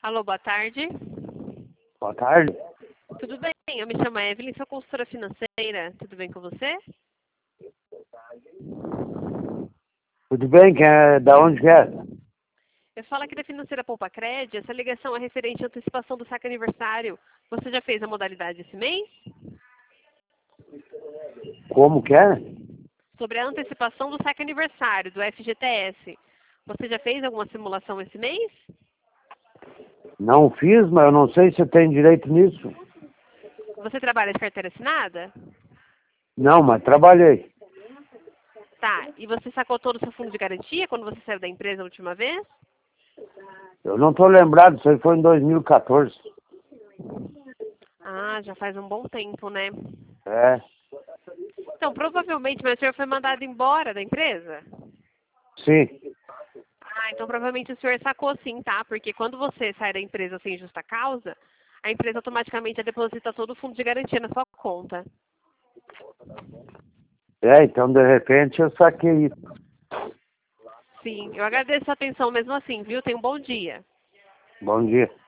Alô, boa tarde. Boa tarde. Tudo bem? Eu me chamo Evelyn, sou consultora financeira. Tudo bem com você? Tudo bem? Da onde que é? Eu falo aqui da Financeira Poupa Crédito. Essa ligação é referente à antecipação do saque aniversário. Você já fez a modalidade esse mês? Como que é? Sobre a antecipação do saque aniversário, do FGTS. Você já fez alguma simulação esse mês? Não fiz, mas eu não sei se eu tenho direito nisso. Você trabalha de carteira assinada? Não, mas trabalhei. Tá. E você sacou todo o seu fundo de garantia quando você saiu da empresa a última vez? Eu não estou lembrado, isso aí foi em 2014. Ah, já faz um bom tempo, né? É, Então, provavelmente, mas o senhor foi mandado embora da empresa? sim. Ah, então provavelmente o senhor sacou sim, tá? Porque quando você sai da empresa sem justa causa, a empresa automaticamente deposita todo o fundo de garantia na sua conta. É, então de repente eu saquei isso. Sim, eu agradeço a atenção mesmo assim, viu? Tenha um bom dia. Bom dia.